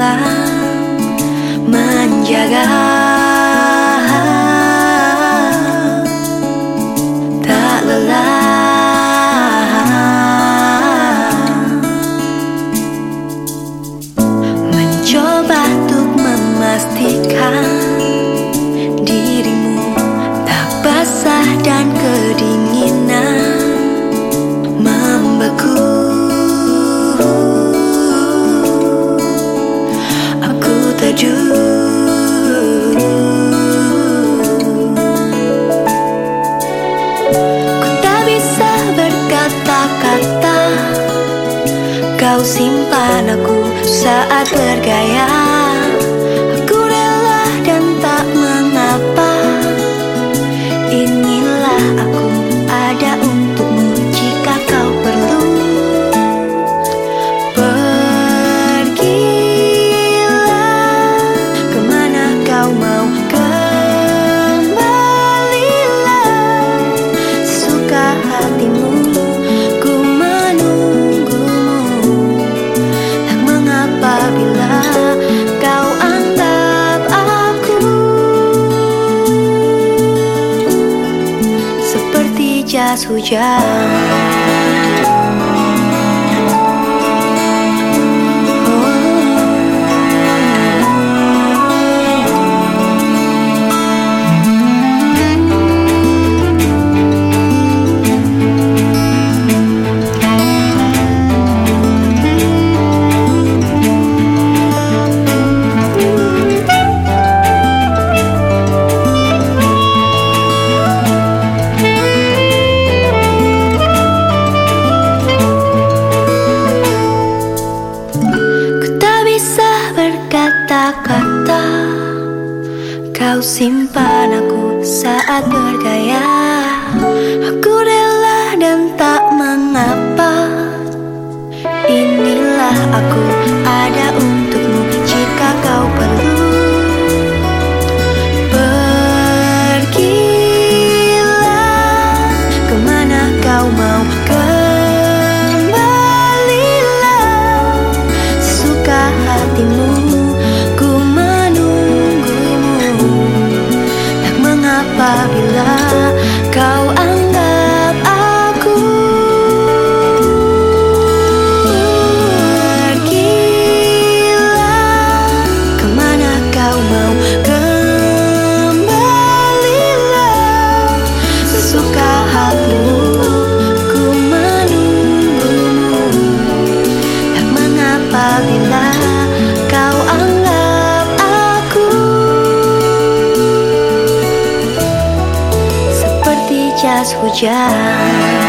menjaga, tak lelah, mencoba untuk memastikan dirimu tak basah dan kedinginan membeku. Aku teduh, ku tak bisa berkata-kata, kau simpan aku saat bergaya. Aku rela dan tak mengapa, inilah aku ada untukmu jika kau perlu. Pergilah kemana kau mau, kembalilah sesuka hatimu. Ku menunggumu, tak mengapa bila kau anggap aku seperti jas hujan. Kata-kata, kau simpan aku saat bergaya. Aku rela dan tak mengapa, inilah aku ada untukmu jika kau perlu. Pergilah kemana kau mau, kembalilah sesuka hatimu. Apabila kau anggap aku, pergilah kemana kau mau, kembalilah sesuka hatimu. Ku menunggumu, tak mengapa bila kau anggap aku jas hujan.